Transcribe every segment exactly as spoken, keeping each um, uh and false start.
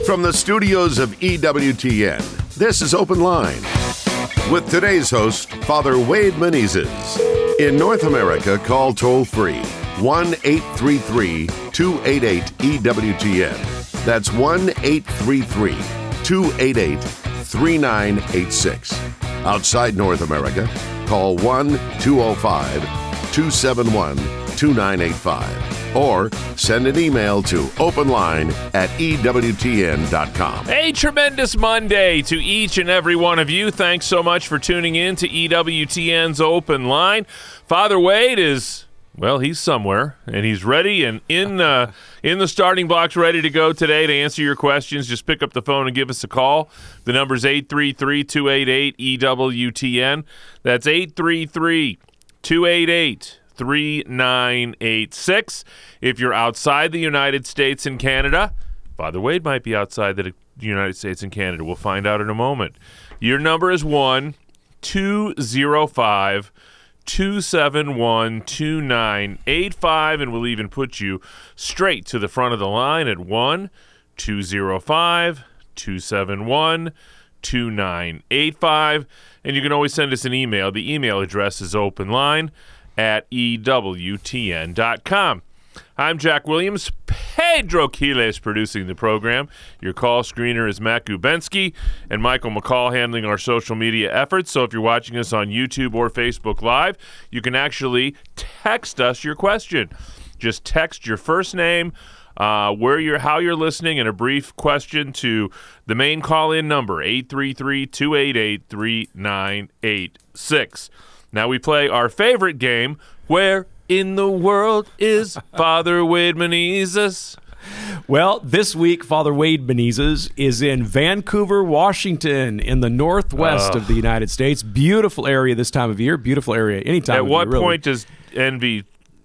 From the studios of E W T N, this is Open Line. With today's host, Father Wade Menezes. In North America, call toll-free one eight three three, two eight eight, E W T N. That's one eight three three, two eight eight, three nine eight six. Outside North America, call one two oh five, two seven one, two nine eight five. Or send an email to openline at E W T N dot com. A tremendous Monday to each and every one of you. Thanks so much for tuning in to E W T N's Open Line. Father Wade is, well, he's somewhere, and he's ready and in uh, in the starting blocks, ready to go today to answer your questions. Just pick up the phone and give us a call. The number's eight three three, two eight eight, E W T N. That's eight three three, two eight eight, three nine eight six. If you're outside the United States and Canada, Father Wade might be outside the United States and Canada. We'll find out in a moment. Your number is one two zero five, two seven one, two nine eight five, and we'll even put you straight to the front of the line at one two zero five, two seven one, two nine eight five. And you can always send us an email. The email address is openline at E W T N dot com. I'm Jack Williams. Pedro Quiles producing the program. Your call screener is Matt Gubensky, and Michael McCall handling our social media efforts. So if you're watching us on YouTube or Facebook Live, you can actually text us your question. Just text your first name, uh, where you're, how you're listening, and a brief question to the main call-in number, eight three three, two eight eight, three nine eight six. Now we play our favorite game, Where in the World is Father Wade Menezes? Well, this week, Father Wade Menezes is in Vancouver, Washington, in the northwest uh, of the United States. Beautiful area this time of year. Beautiful area any time At of year. what really. point does envy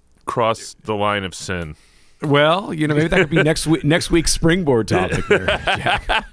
cross the line of sin? Well, you know, maybe that could be next week, next week's springboard topic there, Jack.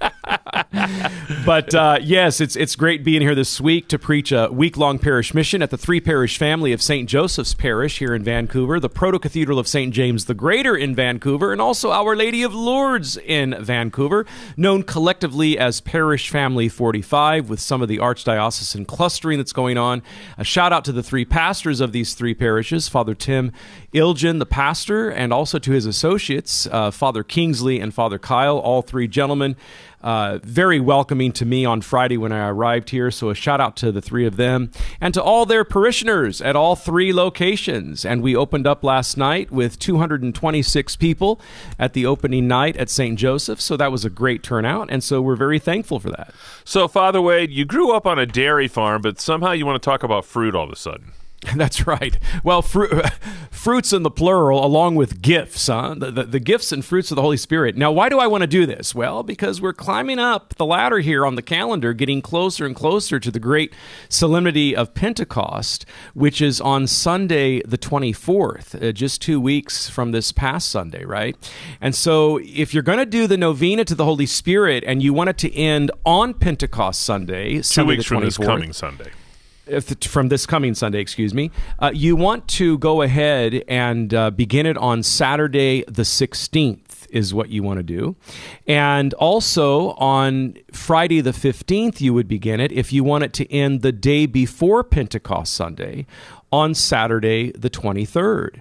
But uh, yes, it's it's great being here this week to preach a week-long parish mission at the three-parish family of Saint Joseph's Parish here in Vancouver, the Proto-Cathedral of Saint James the Greater in Vancouver, and also Our Lady of Lourdes in Vancouver, known collectively as Parish Family forty-five, with some of the archdiocesan clustering that's going on. A shout-out to the three pastors of these three parishes, Father Tim Ilgen, the pastor, and also to his associates, uh, Father Kingsley and Father Kyle, all three gentlemen. Uh, very welcoming to me on Friday when I arrived here, so a shout out to the three of them and to all their parishioners at all three locations. And we opened up last night with two hundred twenty-six people at the opening night at Saint Joseph, so that was a great turnout, and so we're very thankful for that. So, Father Wade, you grew up on a dairy farm, but somehow you want to talk about fruit all of a sudden. That's right. Well, fru- fruits in the plural, along with gifts, huh? The, the, the gifts and fruits of the Holy Spirit. Now, why do I want to do this? Well, because we're climbing up the ladder here on the calendar, getting closer and closer to the great solemnity of Pentecost, which is on Sunday the twenty-fourth, uh, just two weeks from this past Sunday, right? And so if you're going to do the novena to the Holy Spirit and you want it to end on Pentecost Sunday, two Sunday weeks the from this coming Sunday. If, from this coming Sunday, excuse me, uh, you want to go ahead and uh, begin it on Saturday the sixteenth is what you want to do. And also on Friday the fifteenth, you would begin it if you want it to end the day before Pentecost Sunday on Saturday the twenty-third.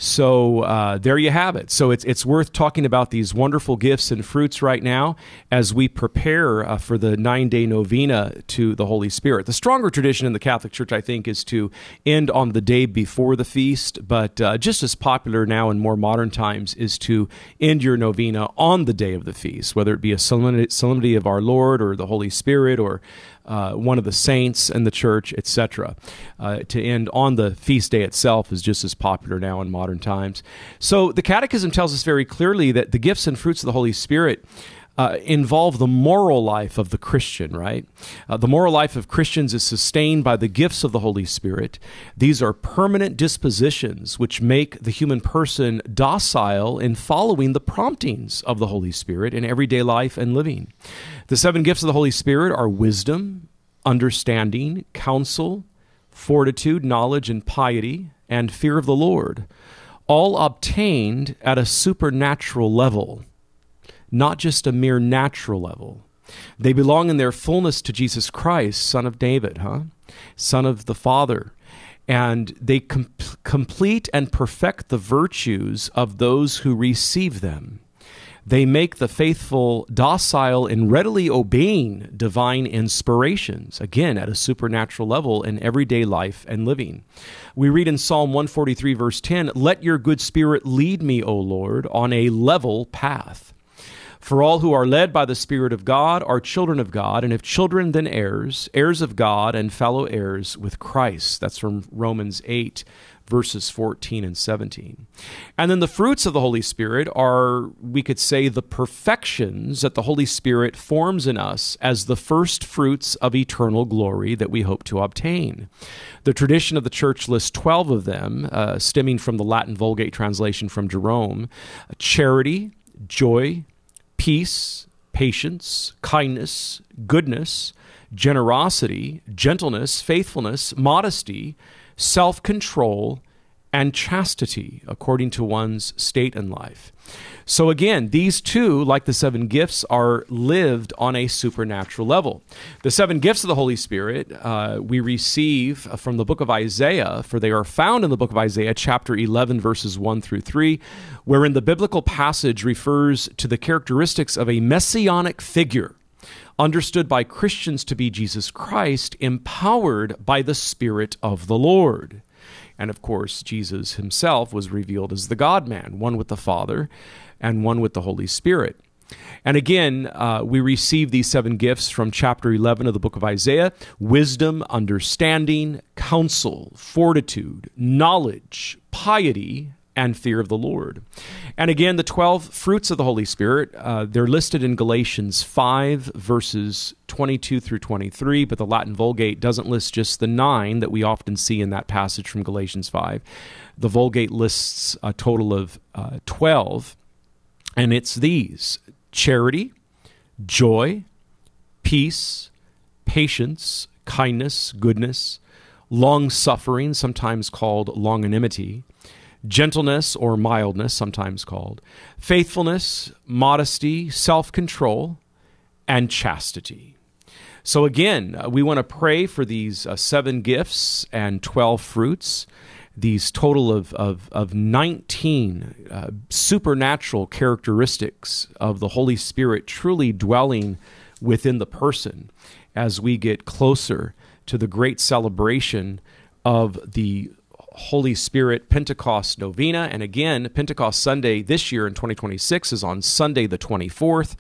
So uh, there you have it. So it's it's worth talking about these wonderful gifts and fruits right now as we prepare uh, for the nine-day novena to the Holy Spirit. The stronger tradition in the Catholic Church, I think, is to end on the day before the feast, but uh, just as popular now in more modern times is to end your novena on the day of the feast, whether it be a solemnity, solemnity of our Lord or the Holy Spirit or Uh, one of the saints in the church, et cetera. Uh, to end on the feast day itself is just as popular now in modern times. So the Catechism tells us very clearly that the gifts and fruits of the Holy Spirit Uh, involve the moral life of the Christian, right? Uh, the moral life of Christians is sustained by the gifts of the Holy Spirit. These are permanent dispositions which make the human person docile in following the promptings of the Holy Spirit in everyday life and living. The seven gifts of the Holy Spirit are wisdom, understanding, counsel, fortitude, knowledge, and piety, and fear of the Lord, all obtained at a supernatural level. not just a mere natural level. They belong in their fullness to Jesus Christ, Son of David, huh? Son of the Father. And they com- complete and perfect the virtues of those who receive them. They make the faithful docile in readily obeying divine inspirations, again, at a supernatural level in everyday life and living. We read in Psalm one forty-three, verse ten, "Let your good spirit lead me, O Lord, on a level path." For all who are led by the Spirit of God are children of God, and if children, then heirs, heirs of God and fellow heirs with Christ. That's from Romans eight, verses fourteen and seventeen. And then the fruits of the Holy Spirit are, we could say, the perfections that the Holy Spirit forms in us as the first fruits of eternal glory that we hope to obtain. The tradition of the church lists twelve of them, uh, stemming from the Latin Vulgate translation from Jerome: charity, joy, peace, patience, kindness, goodness, generosity, gentleness, faithfulness, modesty, self-control, and chastity, according to one's state in life. So again, these two, like the seven gifts, are lived on a supernatural level. The seven gifts of the Holy Spirit uh, we receive from the book of Isaiah, for they are found in the book of Isaiah, chapter eleven, verses one through three, wherein the biblical passage refers to the characteristics of a messianic figure, understood by Christians to be Jesus Christ, empowered by the Spirit of the Lord. And of course, Jesus himself was revealed as the God-man, one with the Father and one with the Holy Spirit. And again, uh, we receive these seven gifts from chapter eleven of the book of Isaiah: wisdom, understanding, counsel, fortitude, knowledge, piety, and fear of the Lord. And again, the twelve fruits of the Holy Spirit, uh, they're listed in Galatians five, verses twenty-two through twenty-three, but the Latin Vulgate doesn't list just the nine that we often see in that passage from Galatians five. The Vulgate lists a total of uh, twelve, and it's these: charity, joy, peace, patience, kindness, goodness, long-suffering, sometimes called longanimity, gentleness or mildness, sometimes called, faithfulness, modesty, self-control, and chastity. So again, uh, we want to pray for these uh, seven gifts and twelve fruits, these total of, of, of nineteen uh, supernatural characteristics of the Holy Spirit truly dwelling within the person as we get closer to the great celebration of the Holy Spirit Pentecost Novena. And again, Pentecost Sunday this year in twenty twenty-six is on Sunday the twenty-fourth.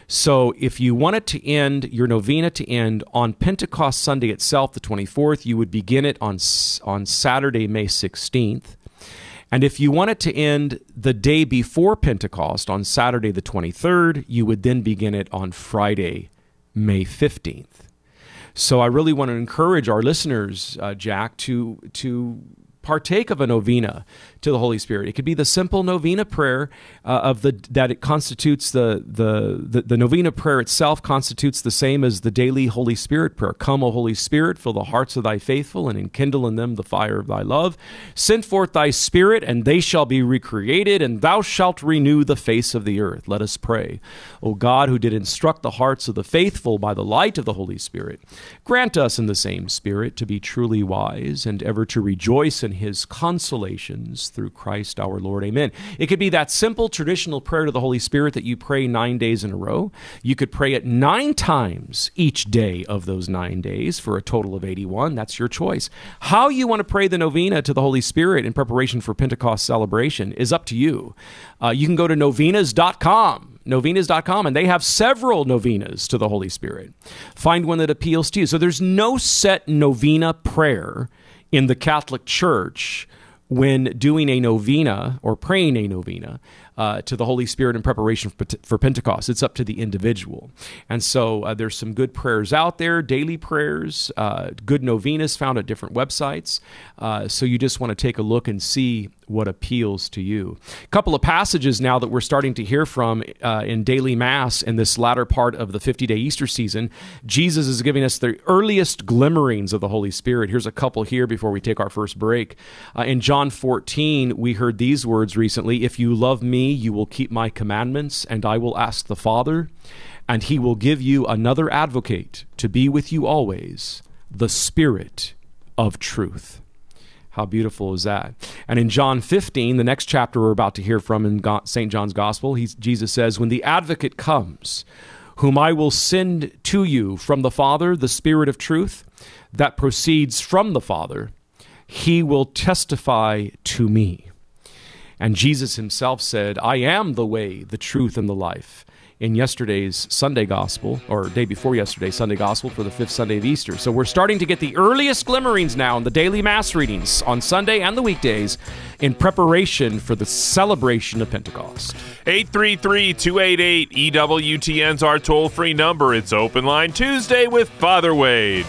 So if you wanted to end your novena to end on Pentecost Sunday itself, the twenty-fourth, you would begin it on, on Saturday, May sixteenth. And if you wanted to end the day before Pentecost on Saturday the twenty-third, you would then begin it on Friday, May fifteenth. So I really want to encourage our listeners, uh, Jack, to to partake of a novena to the Holy Spirit. It could be the simple novena prayer uh, of the that it constitutes the, the the the novena prayer itself constitutes the same as the daily Holy Spirit prayer. Come, O Holy Spirit, fill the hearts of thy faithful and enkindle in them the fire of thy love. Send forth thy Spirit, and they shall be recreated, and thou shalt renew the face of the earth. Let us pray. O God, who did instruct the hearts of the faithful by the light of the Holy Spirit, grant us in the same Spirit to be truly wise and ever to rejoice in his consolations through Christ our Lord. Amen. It could be that simple traditional prayer to the Holy Spirit that you pray nine days in a row. You could pray it nine times each day of those nine days for a total of eighty-one. That's your choice. How you want to pray the novena to the Holy Spirit in preparation for Pentecost celebration is up to you. Uh, you can go to novenas dot com. novenas dot com, and they have several novenas to the Holy Spirit. Find one that appeals to you. So there's no set novena prayer in the Catholic Church when doing a novena or praying a novena uh, to the Holy Spirit in preparation for, for Pentecost. It's up to the individual. And so uh, there's some good prayers out there, daily prayers, uh, good novenas found at different websites. Uh, so you just want to take a look and see what appeals to you. A couple of passages now that we're starting to hear from uh, in daily Mass in this latter part of the fifty-day Easter season. Jesus is giving us the earliest glimmerings of the Holy Spirit. Here's a couple here before we take our first break. Uh, in John fourteen, we heard these words recently: "If you love me, me, you will keep my commandments, and I will ask the Father, and he will give you another advocate to be with you always, the Spirit of truth. How beautiful is that? And in John fifteen, the next chapter we're about to hear from in Saint John's Gospel, he's, Jesus says, when the advocate comes, whom I will send to you from the Father, the Spirit of truth, that proceeds from the Father, he will testify to me. And Jesus himself said, I am the way, the truth, and the life, in yesterday's Sunday Gospel, or day before yesterday, Sunday Gospel for the fifth Sunday of Easter. So we're starting to get the earliest glimmerings now in the daily Mass readings on Sunday and the weekdays in preparation for the celebration of Pentecost. eight three three, two eight eight, E W T N's our toll-free number. It's Open Line Tuesday with Father Wade.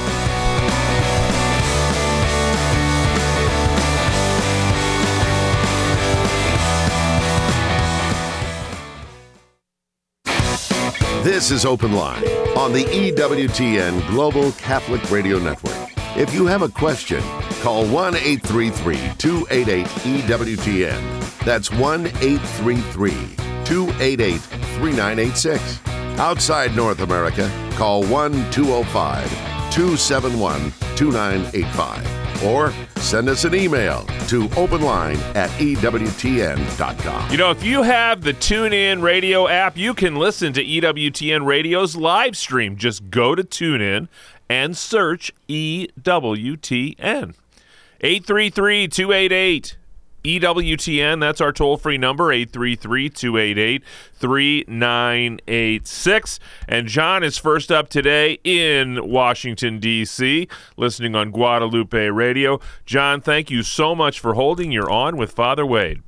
This is Open Line on the E W T N Global Catholic Radio Network. If you have a question, call one eight three three, two eight eight, E W T N. That's one eight three three, two eight eight, three nine eight six. Outside North America, call one two zero five, two seven one, two nine eight five. Or send us an email to openline at E W T N dot com. You know, if you have the TuneIn Radio app, you can listen to E W T N Radio's live stream. Just go to TuneIn and search E W T N. eight three three, two eight eight, E W T N, that's our toll-free number, eight three three, two eight eight, three nine eight six. And John is first up today in Washington, D C, listening on Guadalupe Radio. John, thank you so much for holding. You're on with Father Wade.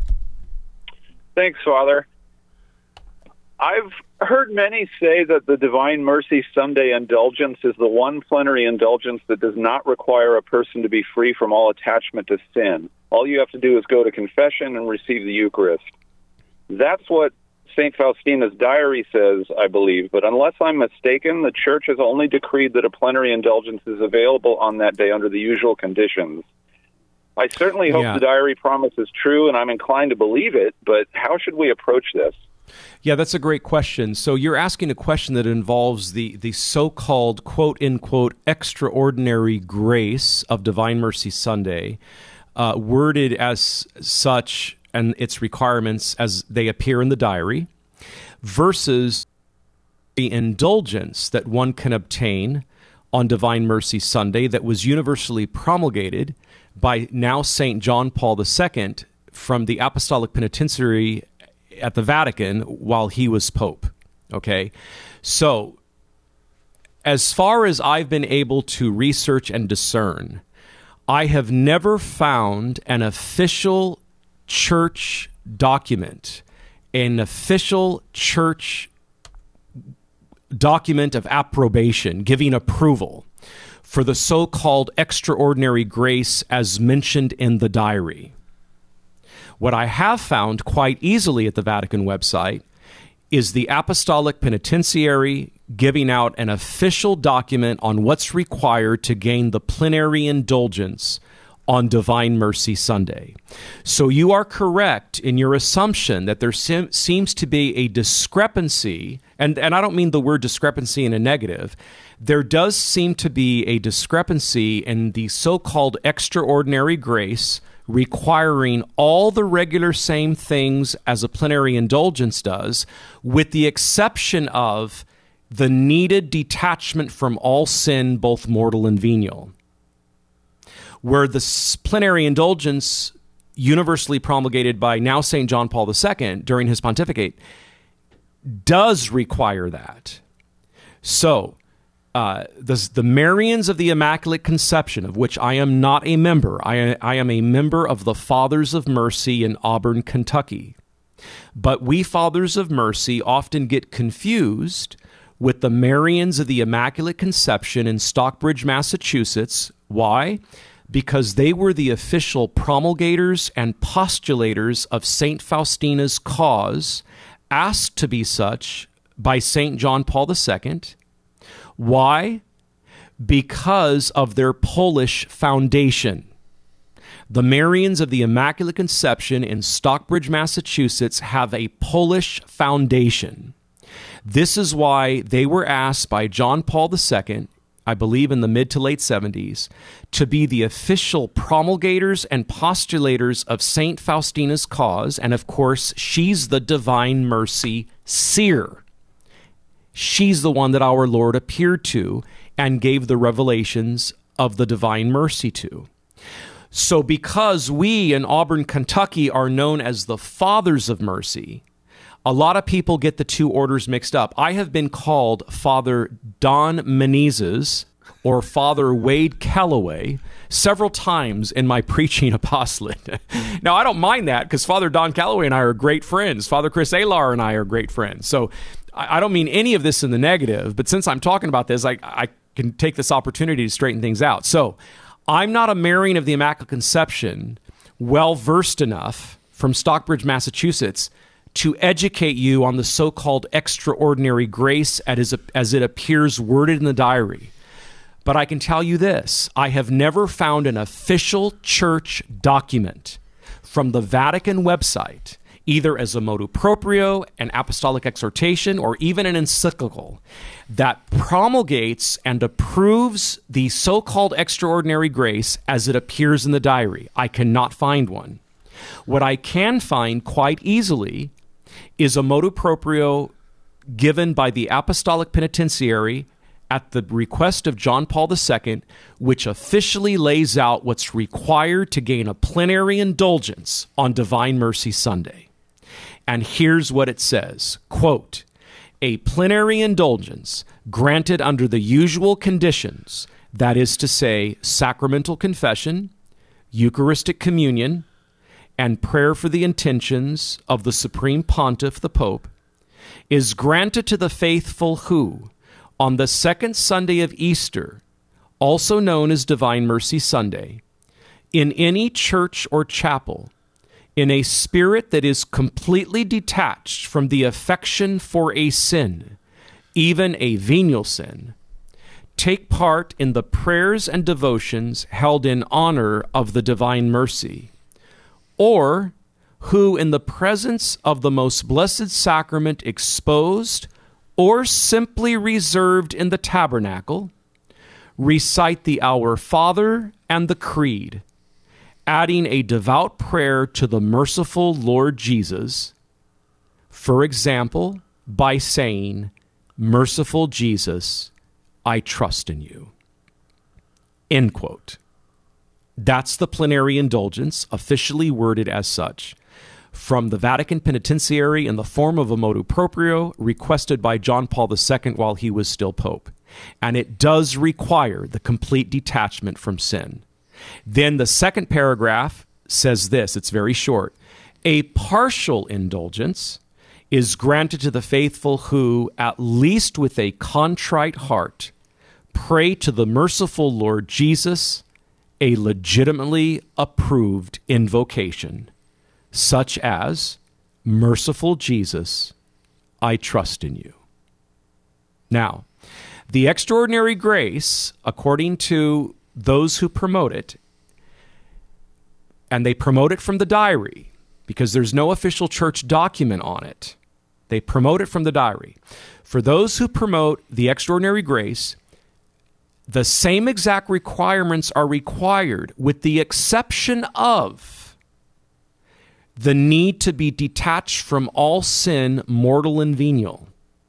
Thanks, Father. I've heard many say that the Divine Mercy Sunday indulgence is the one plenary indulgence that does not require a person to be free from all attachment to sin. All you have to do is go to confession and receive the Eucharist. That's what Saint Faustina's diary says, I believe, but unless I'm mistaken, the Church has only decreed that a plenary indulgence is available on that day under the usual conditions. I certainly hope yeah. the diary promise is true, and I'm inclined to believe it, but how should we approach this? Yeah, that's a great question. So you're asking a question that involves the, the so-called, quote-unquote, extraordinary grace of Divine Mercy Sunday, uh, worded as such and its requirements as they appear in the diary, versus the indulgence that one can obtain on Divine Mercy Sunday that was universally promulgated by now Saint John Paul the Second from the Apostolic Penitentiary at the Vatican while he was Pope. Okay? So, as far as I've been able to research and discern, I have never found an official church document, an official church document of approbation, giving approval for the so-called extraordinary grace as mentioned in the diary. What I have found quite easily at the Vatican website is the Apostolic Penitentiary giving out an official document on what's required to gain the plenary indulgence on Divine Mercy Sunday. So you are correct in your assumption that there se- seems to be a discrepancy, and, and I don't mean the word discrepancy in a negative. There does seem to be a discrepancy in the so-called extraordinary grace requiring all the regular same things as a plenary indulgence does, with the exception of the needed detachment from all sin, both mortal and venial. Where the plenary indulgence, universally promulgated by now Saint John Paul the Second during his pontificate, does require that. So, Uh, the, the Marians of the Immaculate Conception, of which I am not a member. I, I am a member of the Fathers of Mercy in Auburn, Kentucky. But we Fathers of Mercy often get confused with the Marians of the Immaculate Conception in Stockbridge, Massachusetts. Why? Because they were the official promulgators and postulators of Saint Faustina's cause, asked to be such by Saint John Paul the Second. Why? Because of their Polish foundation. The Marians of the Immaculate Conception in Stockbridge, Massachusetts have a Polish foundation. This is why they were asked by John Paul the Second, I believe in the mid to late seventies, to be the official promulgators and postulators of Saint Faustina's cause. And of course, she's the Divine Mercy seer. She's the one that our Lord appeared to and gave the revelations of the Divine Mercy to. So because we in Auburn, Kentucky are known as the Fathers of Mercy, a lot of people get the two orders mixed up. I have been called Father Don Menezes or Father Wade Calloway several times in my preaching apostolate. Now, I don't mind that because Father Don Calloway and I are great friends. Father Chris Alar and I are great friends. So I don't mean any of this in the negative, but since I'm talking about this, I, I can take this opportunity to straighten things out. So I'm not a Marian of the Immaculate Conception well-versed enough from Stockbridge, Massachusetts, to educate you on the so-called extraordinary grace as, as it appears worded in the diary. But I can tell you this, I have never found an official church document from the Vatican website, either as a motu proprio, an apostolic exhortation, or even an encyclical, that promulgates and approves the so-called extraordinary grace as it appears in the diary. I cannot find one. What I can find quite easily is a motu proprio given by the Apostolic Penitentiary at the request of John Paul the Second, which officially lays out what's required to gain a plenary indulgence on Divine Mercy Sunday. And here's what it says, quote, "A plenary indulgence granted under the usual conditions, that is to say, sacramental confession, Eucharistic communion, and prayer for the intentions of the Supreme Pontiff, the Pope, is granted to the faithful who, on the second Sunday of Easter, also known as Divine Mercy Sunday, in any church or chapel, in a spirit that is completely detached from the affection for a sin, even a venial sin, take part in the prayers and devotions held in honor of the Divine Mercy, or who in the presence of the most blessed sacrament exposed or simply reserved in the tabernacle, recite the Our Father and the Creed, adding a devout prayer to the merciful Lord Jesus, for example, by saying, 'Merciful Jesus, I trust in you.'" End quote. That's the plenary indulgence, officially worded as such, from the Vatican Penitentiary in the form of a motu proprio requested by John Paul the Second while he was still Pope. And it does require the complete detachment from sin. Then the second paragraph says this, it's very short. "A partial indulgence is granted to the faithful who, at least with a contrite heart, pray to the merciful Lord Jesus a legitimately approved invocation, such as, 'Merciful Jesus, I trust in you.'" Now, the extraordinary grace, according to those who promote it, and they promote it from the diary, because there's no official church document on it. They promote it from the diary. For those who promote the extraordinary grace, the same exact requirements are required, with the exception of the need to be detached from all sin, mortal and venial.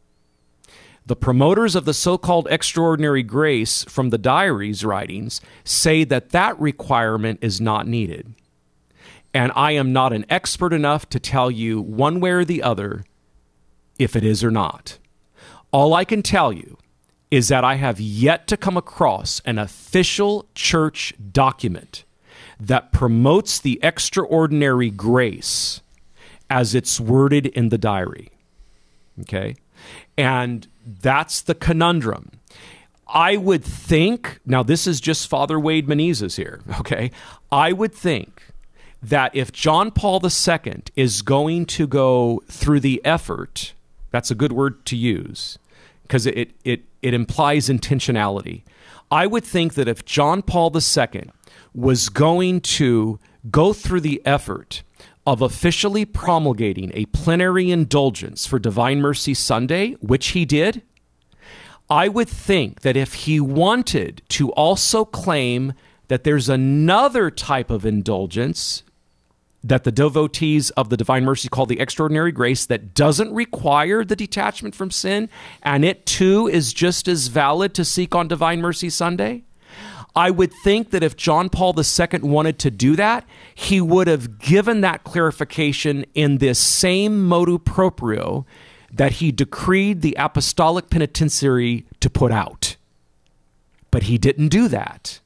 The promoters of the so-called extraordinary grace from the diary's writings say that that requirement is not needed. And I am not an expert enough to tell you one way or the other if it is or not. All I can tell you is that I have yet to come across an official church document that promotes the extraordinary grace as it's worded in the diary. Okay? And that's the conundrum. I would think, now this is just Father Wade Menezes here, okay? I would think that if John Paul the Second is going to go through the effort, that's a good word to use, because it, it, it implies intentionality. I would think that if John Paul the Second was going to go through the effort of officially promulgating a plenary indulgence for Divine Mercy Sunday, which he did, I would think that if he wanted to also claim that there's another type of indulgence that the devotees of the Divine Mercy call the extraordinary grace that doesn't require the detachment from sin, and it too is just as valid to seek on Divine Mercy Sunday, I would think that if John Paul the Second wanted to do that, he would have given that clarification in this same motu proprio that he decreed the apostolic penitentiary to put out. But he didn't do that.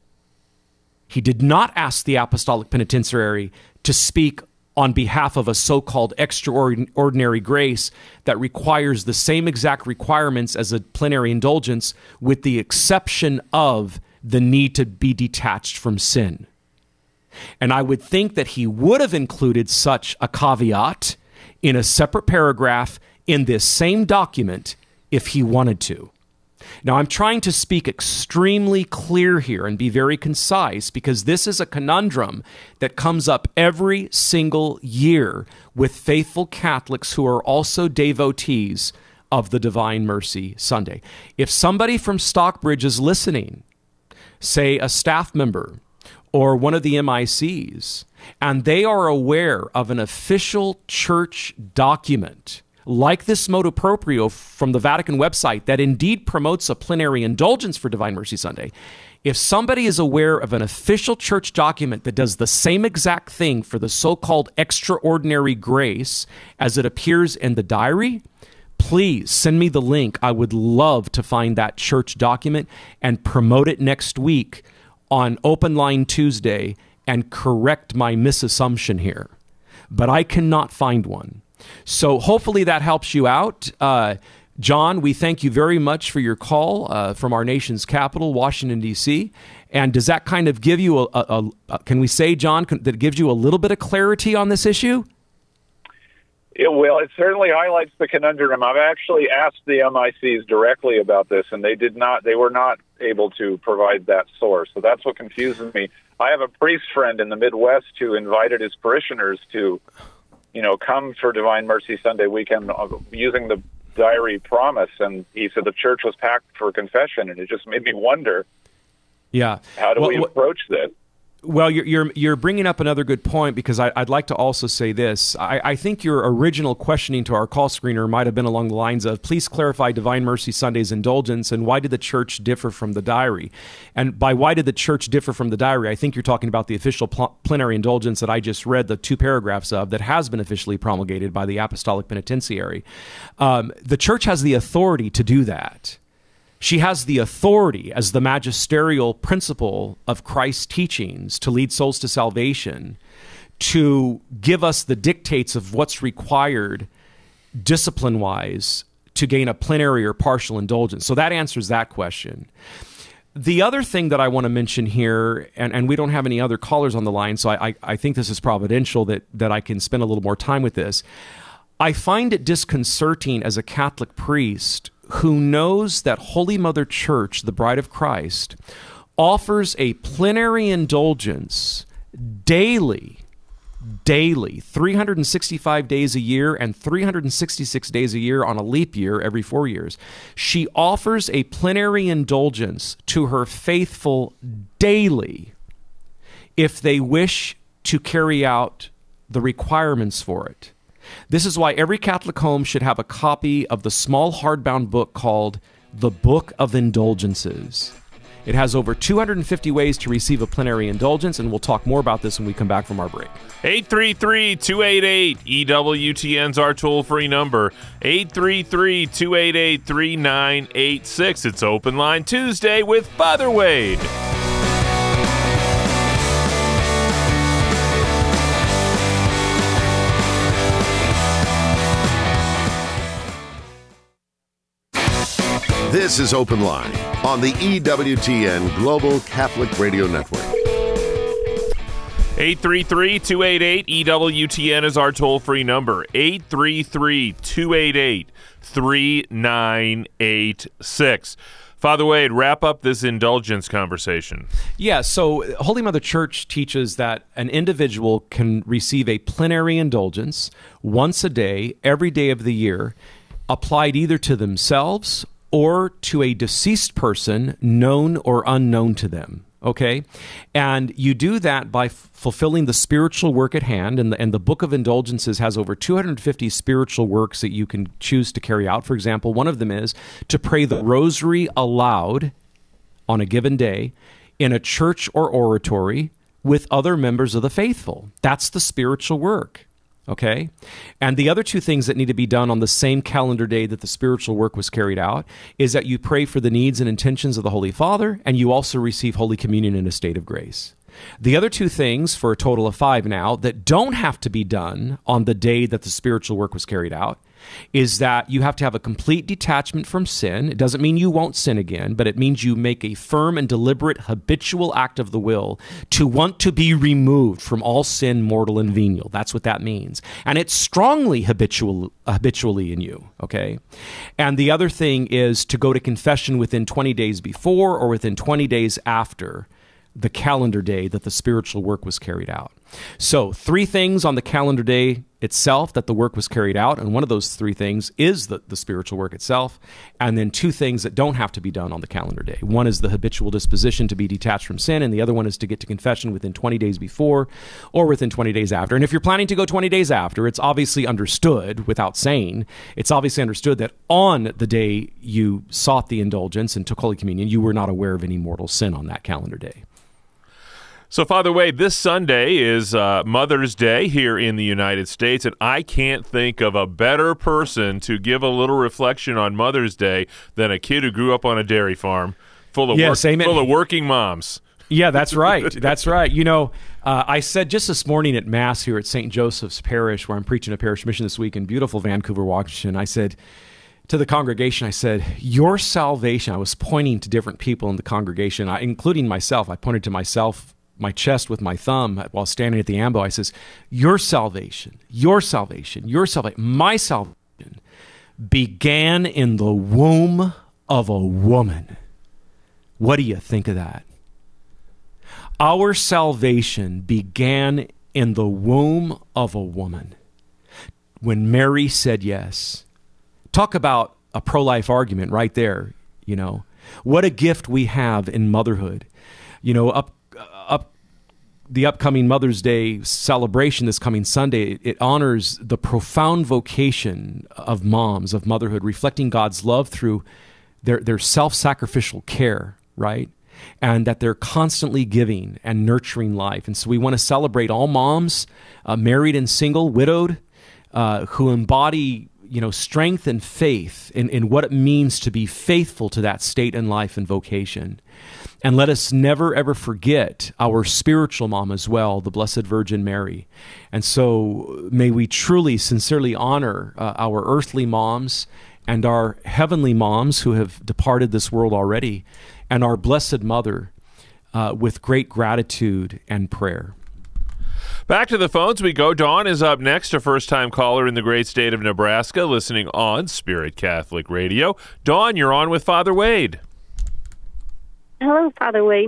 He did not ask the apostolic penitentiary to speak on behalf of a so-called extraordinary grace that requires the same exact requirements as a plenary indulgence, with the exception of the need to be detached from sin. And I would think that he would have included such a caveat in a separate paragraph in this same document if he wanted to. Now, I'm trying to speak extremely clear here and be very concise, because this is a conundrum that comes up every single year with faithful Catholics who are also devotees of the Divine Mercy Sunday. If somebody from Stockbridge is listening, say a staff member or one of the M I Cs, and they are aware of an official church document like this motu proprio from the Vatican website that indeed promotes a plenary indulgence for Divine Mercy Sunday, if somebody is aware of an official church document that does the same exact thing for the so-called extraordinary grace as it appears in the diary, please send me the link. I would love to find that church document and promote it next week on Open Line Tuesday and correct my misassumption here. But I cannot find one. So hopefully that helps you out. Uh, John, we thank you very much for your call uh, from our nation's capital, Washington, D C. And does that kind of give you a, a, a can we say, John, that gives you a little bit of clarity on this issue? It will. It certainly highlights the conundrum. I've actually asked the M I Cs directly about this, and they did not. They were not able to provide that source. So that's what confuses me. I have a priest friend in the Midwest who invited his parishioners to, you know, come for Divine Mercy Sunday weekend using the diary promise, and he said the church was packed for confession, and it just made me wonder. Yeah. How do well, we well, approach this? Well, you're, you're you're bringing up another good point, because I, I'd like to also say this. I, I think your original questioning to our call screener might have been along the lines of, please clarify Divine Mercy Sunday's indulgence, and why did the church differ from the diary? And by why did the church differ from the diary, I think you're talking about the official pl- plenary indulgence that I just read the two paragraphs of that has been officially promulgated by the Apostolic Penitentiary. Um, the church has the authority to do that. She has the authority as the magisterial principle of Christ's teachings to lead souls to salvation, to give us the dictates of what's required discipline-wise to gain a plenary or partial indulgence. So that answers that question. The other thing that I want to mention here, and, and we don't have any other callers on the line, so I, I, I think this is providential that, that I can spend a little more time with this. I find it disconcerting as a Catholic priest who knows that Holy Mother Church, the Bride of Christ, offers a plenary indulgence daily, daily, three hundred sixty-five days a year and three hundred sixty-six days a year on a leap year every four years. She offers a plenary indulgence to her faithful daily if they wish to carry out the requirements for it. This is why every Catholic home should have a copy of the small hardbound book called The Book of Indulgences. It has over two hundred fifty ways to receive a plenary indulgence, and we'll talk more about this when we come back from our break. eight three three, two eight eight, E W T N's our toll-free number. eight three three, two eight eight, three nine eight six. It's Open Line Tuesday with Father Wade. This is Open Line on the E W T N Global Catholic Radio Network. eight three three, two eight eight, E W T N is our toll-free number. eight three three, two eight eight, three nine eight six. Father Wade, wrap up this indulgence conversation. Yeah, so Holy Mother Church teaches that an individual can receive a plenary indulgence once a day, every day of the year, applied either to themselves or to a deceased person known or unknown to them. Okay, and you do that by f- fulfilling the spiritual work at hand, and the, and the Book of Indulgences has over two hundred fifty spiritual works that you can choose to carry out. For example, one of them is to pray the rosary aloud on a given day in a church or oratory with other members of the faithful. That's the spiritual work. Okay? And the other two things that need to be done on the same calendar day that the spiritual work was carried out is that you pray for the needs and intentions of the Holy Father, and you also receive Holy Communion in a state of grace. The other two things, for a total of five now, that don't have to be done on the day that the spiritual work was carried out is that you have to have a complete detachment from sin. It doesn't mean you won't sin again, but it means you make a firm and deliberate habitual act of the will to want to be removed from all sin, mortal and venial. That's what that means. And it's strongly habitual, habitually in you, okay? And the other thing is to go to confession within twenty days before or within twenty days after the calendar day that the spiritual work was carried out. So three things on the calendar day itself that the work was carried out, and one of those three things is the, the spiritual work itself, and then two things that don't have to be done on the calendar day. One is the habitual disposition to be detached from sin, and the other one is to get to confession within twenty days before or within twenty days after. And if you're planning to go twenty days after, it's obviously understood, without saying, it's obviously understood that on the day you sought the indulgence and took Holy Communion, you were not aware of any mortal sin on that calendar day. So, Father Wade, this Sunday is uh, Mother's Day here in the United States, and I can't think of a better person to give a little reflection on Mother's Day than a kid who grew up on a dairy farm full of, yes, work, amen. full of working moms. Yeah, that's right. That's right. You know, uh, I said just this morning at Mass here at Saint Joseph's Parish, where I'm preaching a parish mission this week in beautiful Vancouver, Washington, I said to the congregation, I said, your salvation, I was pointing to different people in the congregation, I, including myself. I pointed to myself, my chest with my thumb while standing at the ambo. I says, your salvation, your salvation, your salvation, my salvation began in the womb of a woman. What do you think of that? Our salvation began in the womb of a woman when Mary said yes. Talk about a pro-life argument right there, you know. What a gift we have in motherhood. You know, up up the upcoming Mother's Day celebration this coming Sunday, it honors the profound vocation of moms, of motherhood, reflecting God's love through their, their self-sacrificial care, right? And that they're constantly giving and nurturing life. And so we want to celebrate all moms, uh, married and single, widowed, uh, who embody, you know, strength and faith in, in what it means to be faithful to that state in life and vocation. And let us never, ever forget our spiritual mom as well, the Blessed Virgin Mary. And so may we truly, sincerely honor uh, our earthly moms and our heavenly moms who have departed this world already, and our Blessed Mother uh, with great gratitude and prayer. Back to the phones we go. Dawn is up next, a first-time caller in the great state of Nebraska, listening on Spirit Catholic Radio. Dawn, you're on with Father Wade. Hello, Father Wade.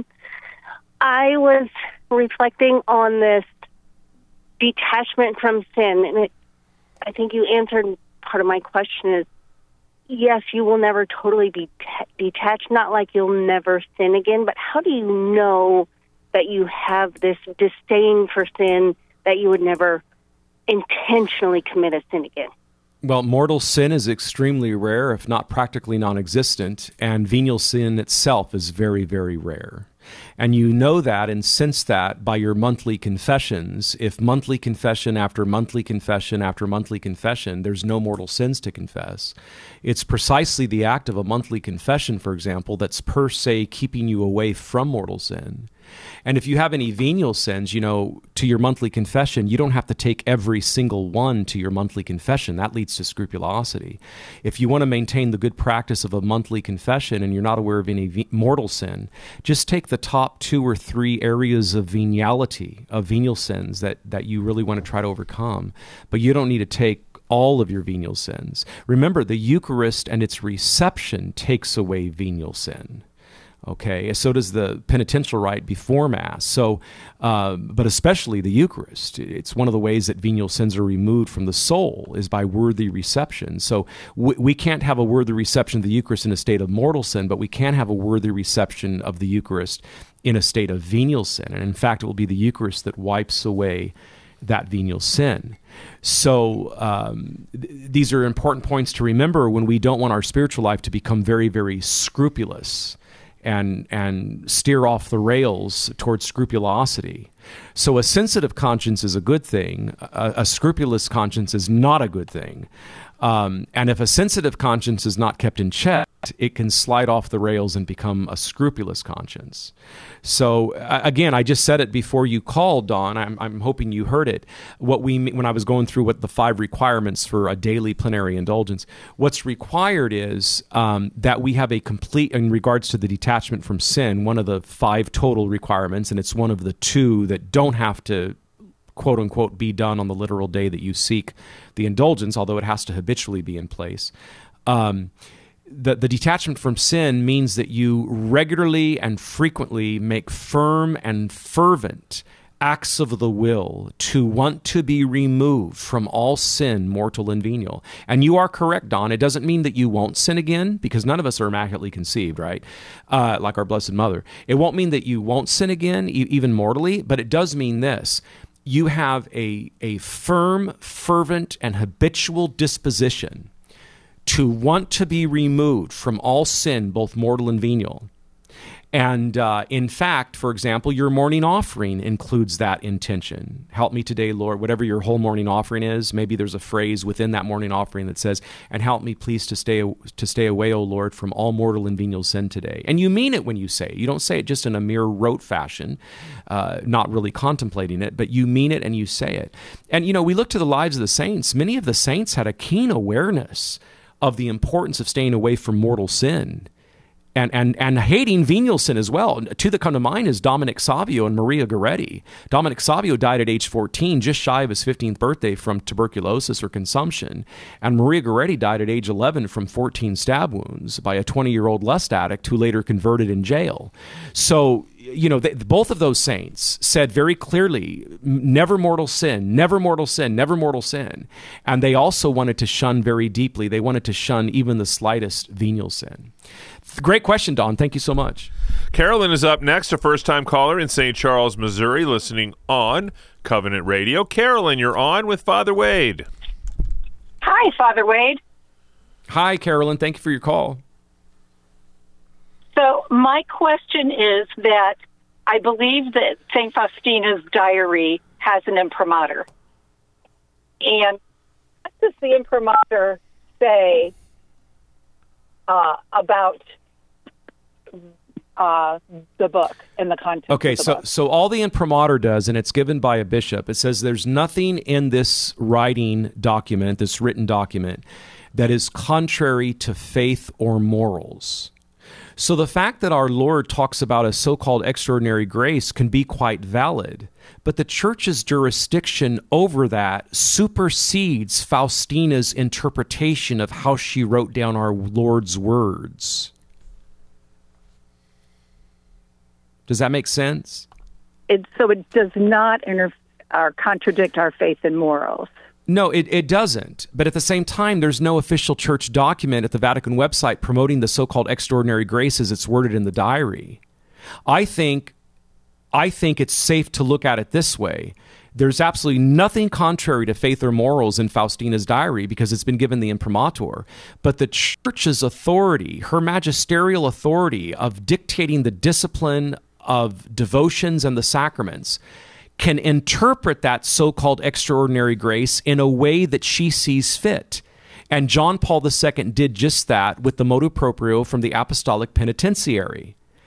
I was reflecting on this detachment from sin, and it, I think you answered part of my question is, yes, you will never totally be t- detached, not like you'll never sin again, but how do you know that you have this disdain for sin, that you would never intentionally commit a sin again? Well, mortal sin is extremely rare, if not practically non-existent, and venial sin itself is very, very rare. And you know that and sense that by your monthly confessions. If monthly confession after monthly confession after monthly confession, there's no mortal sins to confess. It's precisely the act of a monthly confession, for example, that's per se keeping you away from mortal sin. And if you have any venial sins, you know, to your monthly confession, you don't have to take every single one to your monthly confession. That leads to scrupulosity. If you want to maintain the good practice of a monthly confession and you're not aware of any ve- mortal sin, just take the top two or three areas of veniality, of venial sins that, that you really want to try to overcome. But you don't need to take all of your venial sins. Remember, the Eucharist and its reception takes away venial sin. Okay, so does the penitential rite before Mass. So, uh, but especially the Eucharist. It's one of the ways that venial sins are removed from the soul is by worthy reception. So we, we can't have a worthy reception of the Eucharist in a state of mortal sin, but we can have a worthy reception of the Eucharist in a state of venial sin. And in fact, it will be the Eucharist that wipes away that venial sin. So um, th- these are important points to remember when we don't want our spiritual life to become very, very scrupulous and and steer off the rails towards scrupulosity. So a sensitive conscience is a good thing. A, a scrupulous conscience is not a good thing. Um, and if a sensitive conscience is not kept in check, it can slide off the rails and become a scrupulous conscience. So uh, again, I just said it before you called, Dawn. I'm, I'm hoping you heard it. What we when I was going through what the five requirements for a daily plenary indulgence, what's required is um, that we have a complete, in regards to the detachment from sin, one of the five total requirements, and it's one of the two that don't have to quote unquote be done on the literal day that you seek the indulgence, although it has to habitually be in place. Um, the, the detachment from sin means that you regularly and frequently make firm and fervent acts of the will to want to be removed from all sin, mortal and venial. And you are correct, Don. It doesn't mean that you won't sin again, because none of us are immaculately conceived, right? Uh, like our Blessed Mother. It won't mean that you won't sin again, e- even mortally, but it does mean this. You have a, a firm, fervent, and habitual disposition to want to be removed from all sin, both mortal and venial. And uh, in fact, for example, your morning offering includes that intention. Help me today, Lord, whatever your whole morning offering is. Maybe there's a phrase within that morning offering that says, and help me please to stay to stay away, O Lord, from all mortal and venial sin today. And you mean it when you say it. You don't say it just in a mere rote fashion, uh, not really contemplating it, but you mean it and you say it. And, you know, we look to the lives of the saints. Many of the saints had a keen awareness of the importance of staying away from mortal sin. And, and and hating venial sin as well. Two that come to mind is Dominic Savio and Maria Goretti. Dominic Savio died at age fourteen, just shy of his fifteenth birthday from tuberculosis or consumption. And Maria Goretti died at age eleven from fourteen stab wounds by a twenty-year-old lust addict who later converted in jail. So, you know, they, both of those saints said very clearly, never mortal sin, never mortal sin, never mortal sin. And they also wanted to shun very deeply. They wanted to shun even the slightest venial sin. Great question, Don. Thank you so much. Carolyn is up next, a first-time caller in Saint Charles, Missouri, listening on Covenant Radio. Carolyn, you're on with Father Wade. Hi, Father Wade. Hi, Carolyn. Thank you for your call. So my question is that I believe that Saint Faustina's diary has an imprimatur. And what does the imprimatur say uh, about uh, the book and the content Okay, of the so book? so all the imprimatur does, and it's given by a bishop, it says there's nothing in this writing document, this written document, that is contrary to faith or morals. So the fact that our Lord talks about a so-called extraordinary grace can be quite valid, but the Church's jurisdiction over that supersedes Faustina's interpretation of how she wrote down our Lord's words. Does that make sense? It, so it does not inter- or contradict our faith and morals. No, it, it doesn't. But at the same time, there's no official church document at the Vatican website promoting the so-called extraordinary grace as it's worded in the diary. I think, I think it's safe to look at it this way. There's absolutely nothing contrary to faith or morals in Faustina's diary because it's been given the imprimatur. But the Church's authority, her magisterial authority of dictating the discipline of devotions and the sacraments, can interpret that so-called extraordinary grace in a way that she sees fit. And John Paul the Second did just that with the motu proprio from the Apostolic Penitentiary.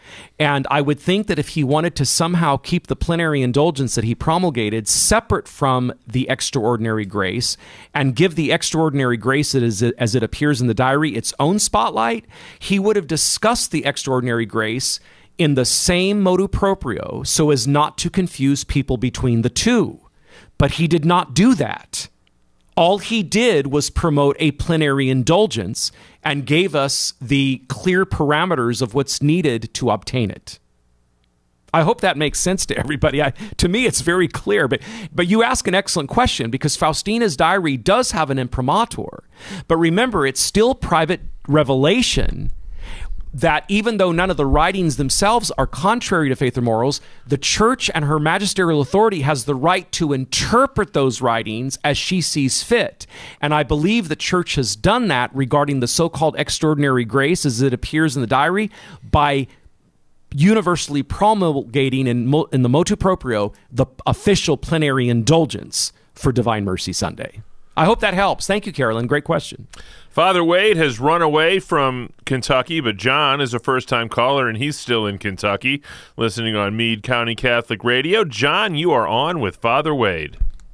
And I would think that if he wanted to somehow keep the plenary indulgence that he promulgated separate from the extraordinary grace and give the extraordinary grace as it, as it appears in the diary its own spotlight, he would have discussed the extraordinary grace in the same motu proprio so as not to confuse people between the two. But he did not do that. All he did was promote a plenary indulgence and gave us the clear parameters of what's needed to obtain it. I hope that makes sense to everybody. I, to me, it's very clear. But but you ask an excellent question, because Faustina's diary does have an imprimatur. But remember, it's still private revelation that even though none of the writings themselves are contrary to faith or morals, the church and her magisterial authority has the right to interpret those writings as she sees fit. And I believe the church has done that regarding the so-called extraordinary grace as it appears in the diary by universally promulgating in, mo- in the motu proprio the official plenary indulgence for Divine Mercy Sunday. I hope that helps. Thank you, Carolyn. Great question. Father Wade has run away from Kentucky, but John is a first-time caller, and he's still in Kentucky, listening on Meade County Catholic Radio. John, you are on with Father Wade.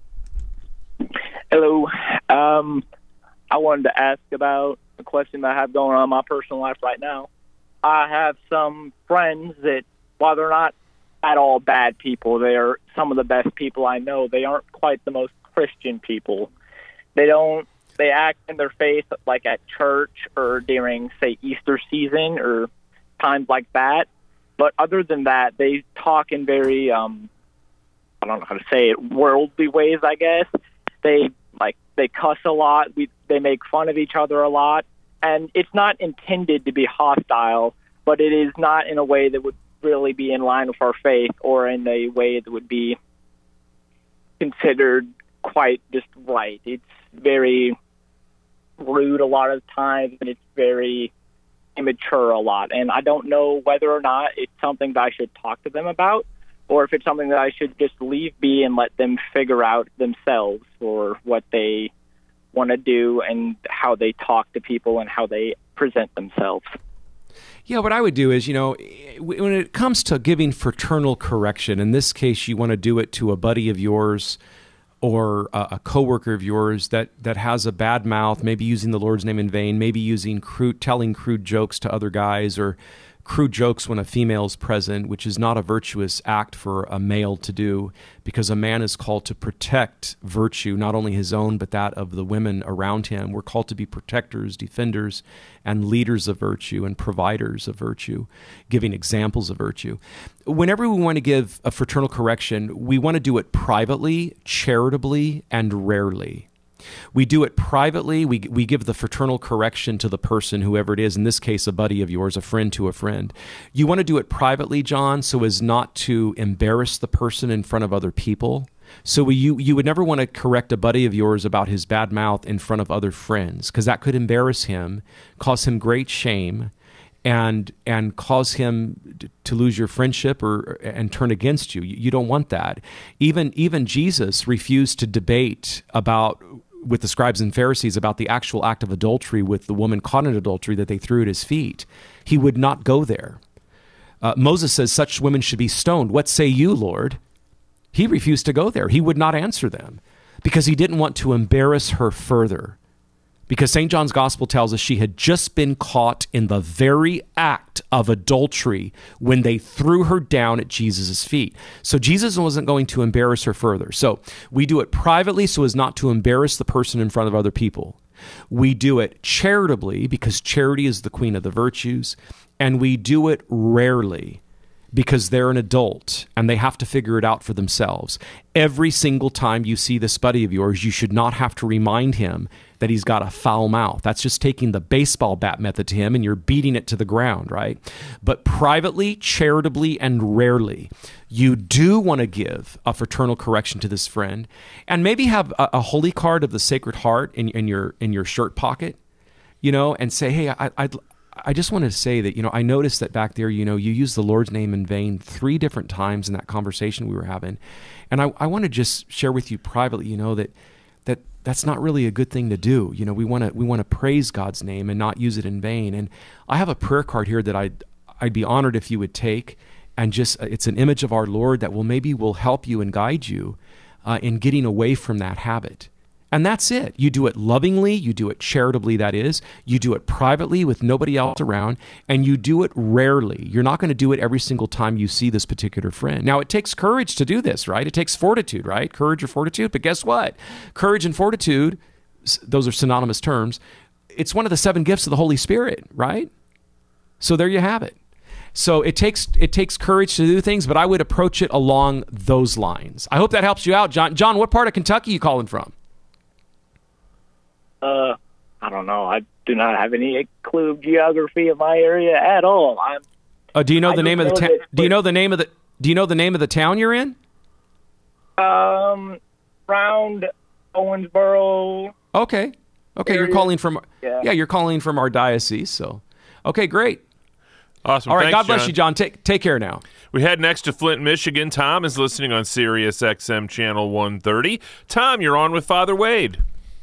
Hello. Um, I wanted to ask about a question that I have going on in my personal life right now. I have some friends that, while they're not at all bad people, they are some of the best people I know. They aren't quite the most Christian people. They don't, they act in their faith like at church or during, say, Easter season or times like that. But other than that, they talk in very, um, I don't know how to say it, worldly ways, I guess. They, like, they cuss a lot. We, they make fun of each other a lot. And it's not intended to be hostile, but it is not in a way that would really be in line with our faith or in a way that would be considered quite just right. It's very rude a lot of times, and it's very immature a lot. And I don't know whether or not it's something that I should talk to them about, or if it's something that I should just leave be and let them figure out themselves or what they want to do and how they talk to people and how they present themselves. Yeah, what I would do is, you know, when it comes to giving fraternal correction, in this case, you want to do it to a buddy of yours or a, a coworker of yours that, that has a bad mouth, maybe using the Lord's name in vain, maybe using crude, telling crude jokes to other guys, or crude jokes when a female is present, which is not a virtuous act for a male to do, because a man is called to protect virtue, not only his own, but that of the women around him. We're called to be protectors, defenders, and leaders of virtue and providers of virtue, giving examples of virtue. Whenever we want to give a fraternal correction, we want to do it privately, charitably, and rarely. We do it privately. We we give the fraternal correction to the person, whoever it is, in this case, a buddy of yours, a friend to a friend. You want to do it privately, John, so as not to embarrass the person in front of other people. So we, you you would never want to correct a buddy of yours about his bad mouth in front of other friends, because that could embarrass him, cause him great shame, and and cause him to lose your friendship or and turn against you. You don't want that. Even even Jesus refused to debate about with the scribes and Pharisees about the actual act of adultery with the woman caught in adultery that they threw at his feet. He would not go there. Uh, Moses says such women should be stoned. What say you, Lord? He refused to go there. He would not answer them because he didn't want to embarrass her further. Because Saint John's Gospel tells us she had just been caught in the very act of adultery when they threw her down at Jesus' feet. So Jesus wasn't going to embarrass her further. So we do it privately so as not to embarrass the person in front of other people. We do it charitably because charity is the queen of the virtues. And we do it rarely because they're an adult and they have to figure it out for themselves. Every single time you see this buddy of yours, you should not have to remind him that he's got a foul mouth. That's just taking the baseball bat method to him and you're beating it to the ground, right? But privately, charitably, and rarely, you do want to give a fraternal correction to this friend, and maybe have a, a holy card of the Sacred Heart in, in your in your shirt pocket, you know, and say, hey, I, I'd I just want to say that, you know, I noticed that back there, you know, you used the Lord's name in vain three different times in that conversation we were having. And I, I want to just share with you privately, you know, that that that's not really a good thing to do. You know, we want to we want to praise God's name and not use it in vain. And I have a prayer card here that I I'd be honored if you would take and just, it's an image of our Lord that will maybe will help you and guide you uh, in getting away from that habit. And that's it. You do it lovingly, you do it charitably, that is. You do it privately with nobody else around, and you do it rarely. You're not going to do it every single time you see this particular friend. Now, it takes courage to do this, right? It takes fortitude, right? Courage or fortitude. But guess what? Courage and fortitude, those are synonymous terms. It's one of the seven gifts of the Holy Spirit, right? So there you have it. So it takes it takes courage to do things, but I would approach it along those lines. I hope that helps you out, John. John, what part of Kentucky are you calling from? Uh, I don't know. I do not have any clue of geography of my area at all. I'm. Uh, do you know I the name of the town? that- Do you know the name of the? Do you know the name of the town you're in? Um, round Owensboro. Okay. Okay, you're Area. calling from. Yeah. Yeah, you're calling from our diocese. So, okay, great. Awesome. All right. Thanks, God bless John. you, John. Take take care now. We head next to Flint, Michigan. Tom is listening on Sirius X M Channel one thirty. Tom, you're on with Father Wade.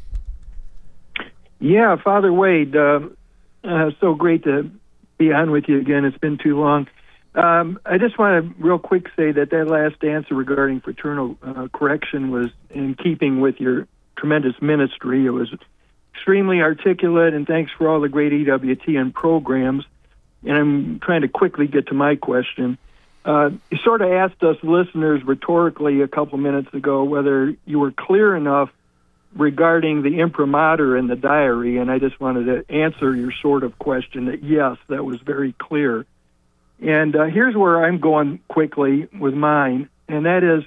Yeah, Father Wade, uh, uh, so great to be on with you again. It's been too long. Um, I just want to real quick say that that last answer regarding fraternal uh, correction was in keeping with your tremendous ministry. It was extremely articulate, and thanks for all the great E W T N programs. And I'm trying to quickly get to my question. Uh, you sort of asked us listeners rhetorically a couple minutes ago whether you were clear enough regarding the imprimatur and the diary, and I just wanted to answer your sort of question that yes, that was very clear. And uh, here's where I'm going quickly with mine, and that is,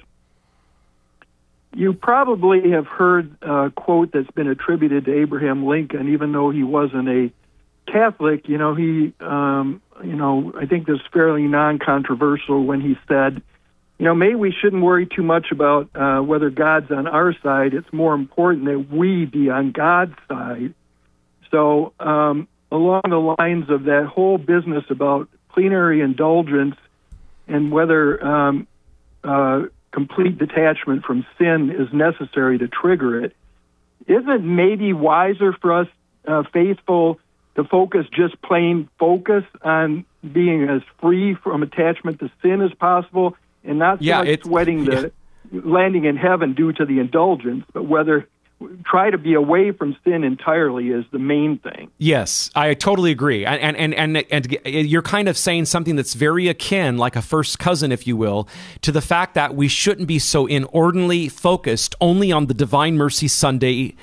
you probably have heard a quote that's been attributed to Abraham Lincoln, even though he wasn't a Catholic. You know, he, um, you know, I think this is fairly non-controversial when he said, you know, maybe we shouldn't worry too much about uh, whether God's on our side. It's more important that we be on God's side. So um, along the lines of that whole business about plenary indulgence and whether um, uh, complete detachment from sin is necessary to trigger it, isn't it maybe wiser for us uh, faithful to focus, just plain focus on being as free from attachment to sin as possible, and not so Yeah, much it- sweating the yeah. landing in heaven due to the indulgence, but whether try to be away from sin entirely is the main thing. Yes, I totally agree. And and and and you're kind of saying something that's very akin, like a first cousin, if you will, to the fact that we shouldn't be so inordinately focused only on the Divine Mercy Sunday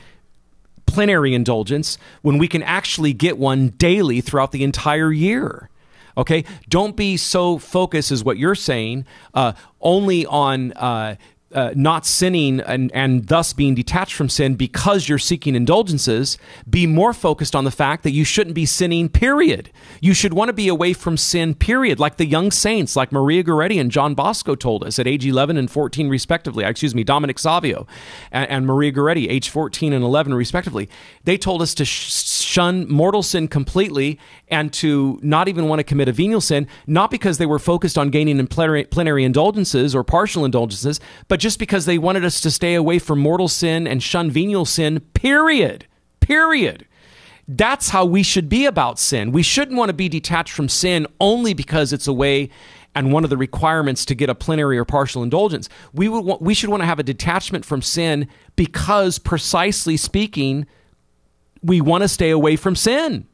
plenary indulgence when we can actually get one daily throughout the entire year. Okay, don't be so focused, is what you're saying, uh, only on uh, uh, not sinning and, and thus being detached from sin because you're seeking indulgences. Be more focused on the fact that you shouldn't be sinning, period. You should want to be away from sin, period, like the young saints, like Maria Goretti and John Bosco told us at age eleven and fourteen, respectively. Excuse me, Dominic Savio and, and Maria Goretti, age fourteen and eleven, respectively. They told us to sh- shun mortal sin completely and to not even want to commit a venial sin, not because they were focused on gaining in plenary, plenary indulgences or partial indulgences, but just because they wanted us to stay away from mortal sin and shun venial sin, period. Period. That's how we should be about sin. We shouldn't want to be detached from sin only because it's a way and one of the requirements to get a plenary or partial indulgence. We would want, we should want to have a detachment from sin because, precisely speaking, we want to stay away from sin.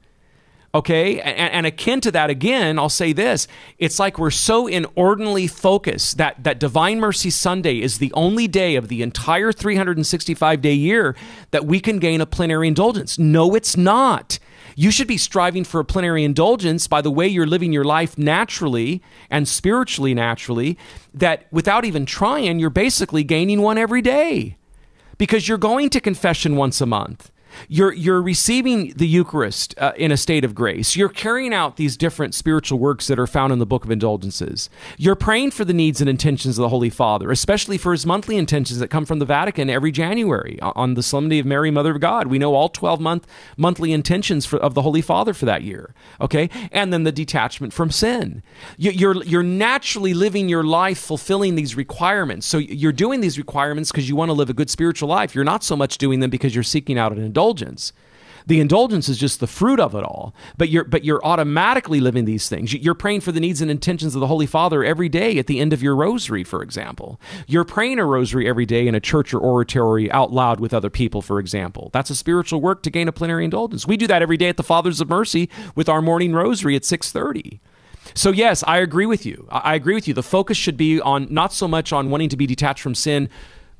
Okay? And, and akin to that, again, I'll say this. It's like we're so inordinately focused that, that Divine Mercy Sunday is the only day of the entire three hundred sixty-five day year that we can gain a plenary indulgence. No, it's not. You should be striving for a plenary indulgence by the way you're living your life naturally and spiritually naturally, that without even trying, you're basically gaining one every day because you're going to confession once a month. You're you're receiving the Eucharist uh, in a state of grace. You're carrying out these different spiritual works that are found in the Book of Indulgences. You're praying for the needs and intentions of the Holy Father, especially for his monthly intentions that come from the Vatican every January on the Solemnity of Mary, Mother of God. We know all twelve month monthly intentions for, of the Holy Father for that year. Okay, and then the detachment from sin. You, you're you're naturally living your life fulfilling these requirements. So you're doing these requirements because you want to live a good spiritual life. You're not so much doing them because you're seeking out an indulgence. The indulgence is just the fruit of it all. But you're but you're automatically living these things. You're praying for the needs and intentions of the Holy Father every day at the end of your rosary, for example. You're praying a rosary every day in a church or oratory out loud with other people, for example. That's a spiritual work to gain a plenary indulgence. We do that every day at the Fathers of Mercy with our morning rosary at six thirty. So yes, I agree with you. I agree with you. The focus should be on not so much on wanting to be detached from sin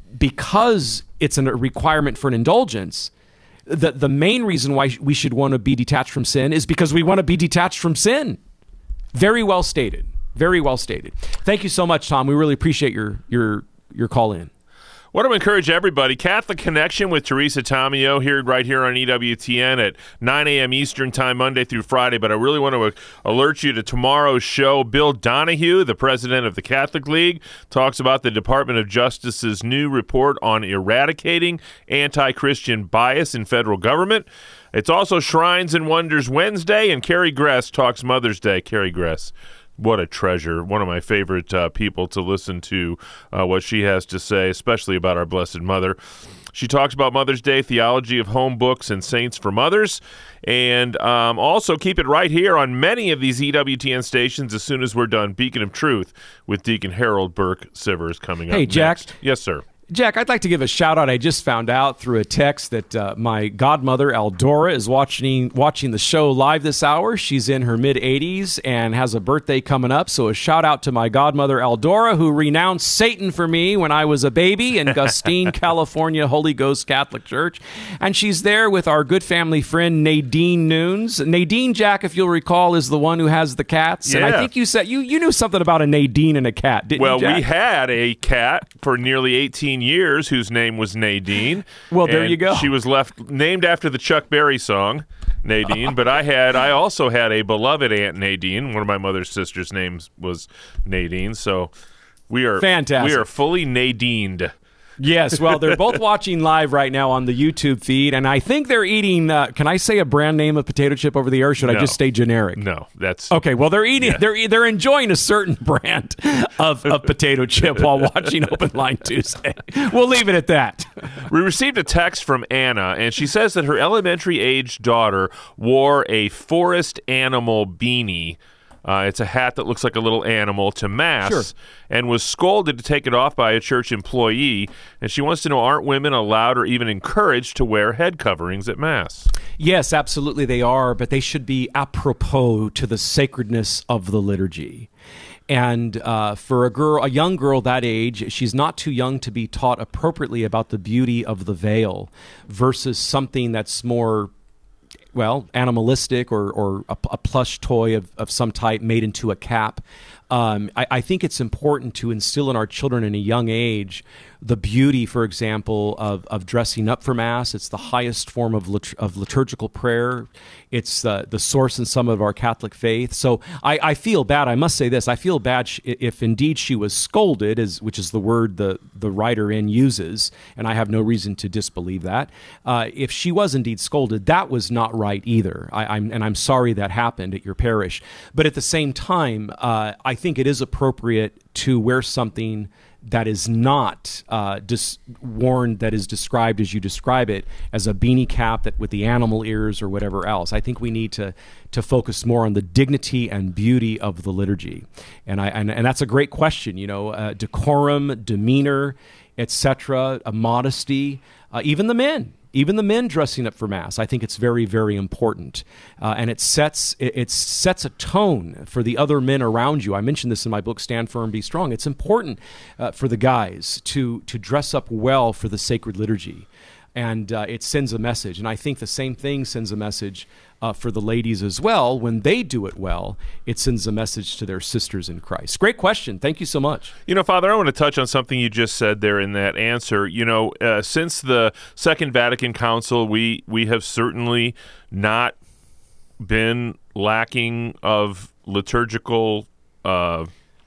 because it's a requirement for an indulgence. The, the main reason why we should want to be detached from sin is because we want to be detached from sin. Very well stated. Very well stated. Thank you so much, Tom. We really appreciate your your your call in. I want to encourage everybody, Catholic Connection with Teresa Tomeo here, right here on E W T N at nine a.m. Eastern Time, Monday through Friday. But I really want to alert you to tomorrow's show. Bill Donahue, the president of the Catholic League, talks about the Department of Justice's new report on eradicating anti-Christian bias in federal government. It's also Shrines and Wonders Wednesday, and Carrie Gress talks Mother's Day. Carrie Gress. What a treasure. One of my favorite uh, people to listen to uh, what she has to say, especially about our Blessed Mother. She talks about Mother's Day, theology of home books, and saints for mothers. And um, also keep it right here on many of these E W T N stations as soon as we're done. Beacon of Truth with Deacon Harold Burke Sivers coming up Hey, Jack. next. Yes, sir. Jack, I'd like to give a shout out. I just found out through a text that uh, my godmother, Eldora, is watching watching the show live this hour. She's in her mid-eighties and has a birthday coming up. So a shout out to my godmother, Eldora, who renounced Satan for me when I was a baby in Gustine, California, Holy Ghost Catholic Church. And she's there with our good family friend, Nadine Nunes. Nadine, Jack, if you'll recall, is the one who has the cats. Yeah. And I think you said you, you knew something about a Nadine and a cat, didn't well, you, Jack? we had a cat for nearly eighteen years whose name was Nadine. Well, there and you go. She was left named after the Chuck Berry song, Nadine. But I had, I also had a beloved Aunt Nadine. One of my mother's sisters' names was Nadine. So we are fantastic. We are fully Nadined. Yes, well, they're both watching live right now on the YouTube feed, and I think they're eating, uh, can I say a brand name of potato chip over the air, or should No. I just stay generic? No, that's... Okay, well, they're eating, Yeah. they're they're enjoying a certain brand of, of potato chip while watching Open Line Tuesday. We'll leave it at that. We received a text from Anna, and she says that her elementary-aged daughter wore a forest animal beanie. Uh, it's a hat that looks like a little animal to Mass, Sure. and was scolded to take it off by a church employee. And she wants to know, aren't women allowed or even encouraged to wear head coverings at Mass? Yes, absolutely they are, but they should be apropos to the sacredness of the liturgy. And uh, for a girl, a young girl that age, she's not too young to be taught appropriately about the beauty of the veil versus something that's more, well, animalistic or, or a, a plush toy of, of some type made into a cap. Um, I, I think it's important to instill in our children in a young age the beauty, for example, of, of dressing up for Mass. It's the highest form of, lit- of liturgical prayer. It's uh, the source in some of our Catholic faith. So I, I feel bad. I must say this. I feel bad sh- if indeed she was scolded, as, which is the word the, the writer in uses, and I have no reason to disbelieve that. Uh, if she was indeed scolded, that was not right either. I, I'm, and I'm sorry that happened at your parish. But at the same time, uh, I think it is appropriate to wear something that is not uh, dis- worn, that is described as you describe it, as a beanie cap that with the animal ears or whatever else. I think we need to to focus more on the dignity and beauty of the liturgy, and I and, and that's a great question. You know, uh, decorum, demeanor, et cetera, a modesty, uh, even the men. Even the men dressing up for Mass, I think it's very, very important, uh, and it sets it, it sets a tone for the other men around you. I mentioned this in my book, Stand Firm, Be Strong. It's important uh, for the guys to to dress up well for the sacred liturgy, and uh, it sends a message. And I think the same thing sends a message uh, for the ladies as well. When they do it well, it sends a message to their sisters in Christ. Great question. Thank you so much. You know, Father, I want to touch on something you just said there in that answer. You know, uh, since the Second Vatican Council, we we have certainly not been lacking of liturgical uh,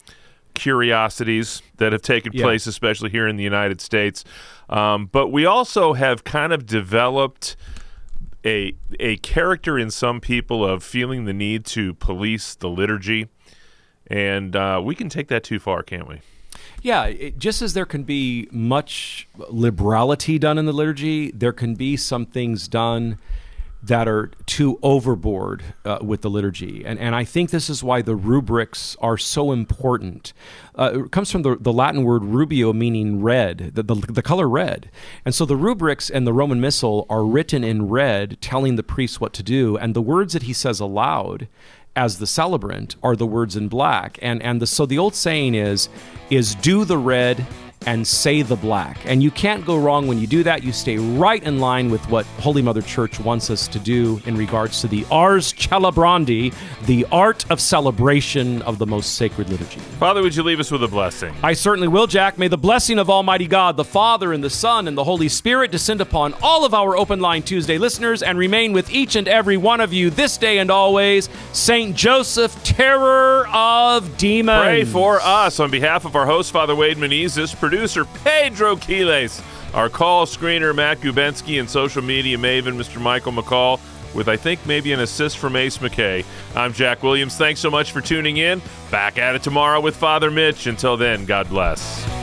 curiosities that have taken Yeah. place, especially here in the United States. Um, but we also have kind of developed a a character in some people of feeling the need to police the liturgy. And uh, we can take that too far, can't we? Yeah, it, just as there can be much liberality done in the liturgy, there can be some things done that are too overboard uh, with the liturgy. And, and I think this is why the rubrics are so important. Uh, it comes from the, the Latin word rubio, meaning red, the, the, the color red. And so the rubrics and the Roman Missal are written in red, telling the priest what to do. And the words that he says aloud as the celebrant are the words in black. And, and the, so the old saying is, is do the red and say the black. And you can't go wrong when you do that. You stay right in line with what Holy Mother Church wants us to do in regards to the ars celebrandi, the art of celebration of the most sacred liturgy. Father, would you leave us with a blessing? I certainly will, Jack. May the blessing of Almighty God, the Father and the Son and the Holy Spirit descend upon all of our Open Line Tuesday listeners and remain with each and every one of you this day and always. Saint Joseph, terror of demons. Pray for us. On behalf of our host, Father Wade Menezes, producer Pedro Quiles, our call screener Matt Gubensky, and social media maven Mister Michael McCall, with I think maybe an assist from Ace McKay. I'm Jack Williams. Thanks so much for tuning in. Back at it tomorrow with Father Mitch. Until then, God bless.